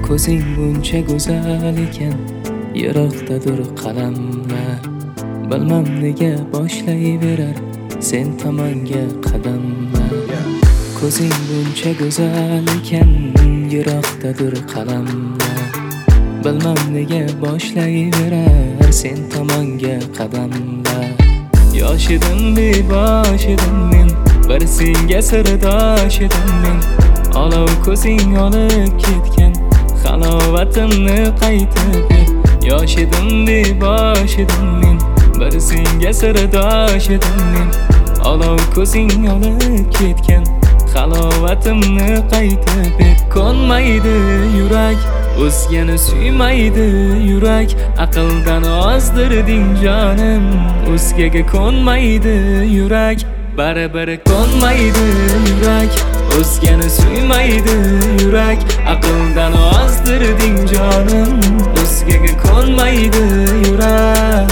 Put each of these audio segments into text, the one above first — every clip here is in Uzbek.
ko'zing buncha go'zal ekan, yiroqdadir qalamlar. Bilmam nega boshlayverar sen tomonga qadamlar. Ko'zing buncha go'zal ekan, yiroqdadir qalamlar. Bilmam nega boshlayverar sen tomonga qadamlar. Yosh edim, bebosh edim men, bir senga sirdosh edim men. Olov ko'zing olib ketgan, halovatimni qaytib ber. Yosh edim, bebosh edim men, bir senga sirdosh edim men. Olov ko'zing olib ketgan, halovatimni qaytib ber. Ko'nmaydi yurak, o'zgani suymaydi yurak. Aqldan ozdirding jonim, o'zgaga ko'nmaydi yurak. Baribir ko'nmaydi yurak, o'zgani suymaydi yurak. Aqldan ozdirding jonim, o'zgaga ko'nmaydi yurak.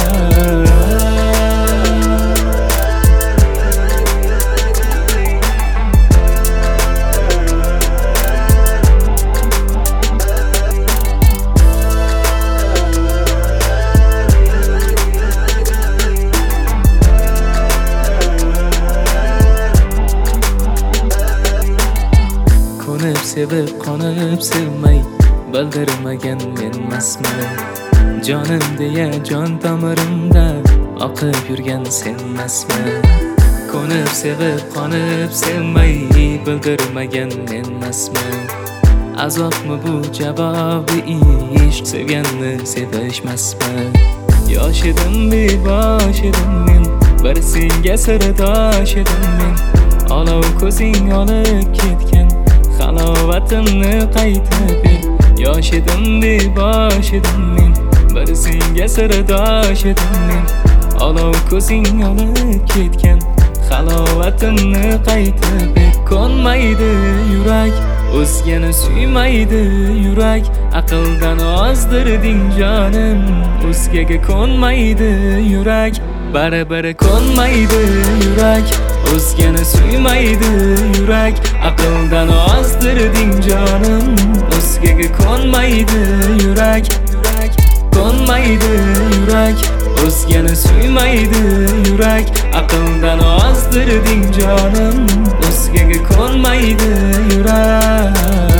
Konib sevib, qonib sevmay, bildirmagan menmasman. Jonim deya jon tomirimda oqib yurgan senmasman. Konib sevib, qonib sevmay, bildirmagan menmasman. Azobmi bu javobi ishq, sevganni sevishmasman. Yosh edim, bebosh edim men, bir senga sirdosh edim men. Olov ko'zing olib ketgan, halovatimni qaytib ber. Yosh edim, bebosh edim men, bir senga sirdosh edim men. Olov ko'zing olib ketgan, halovatimni qaytib ber. Ko'nmaydi yurak, o'zgani suymaydi yurak. Aqldan ozdirding jonim, o'zgaga ko'nmaydi yurak. Baribir ko'nmaydi yurak, o'zgani suymaydi yurak. Aqldan ozdirding jonim, o'zgaga ko'nmaydi yurak. Ko'nmaydi yurak, o'zgani suymaydi yurak. Aqldan ozdirding jonim, o'zgaga ko'nmaydi yurak.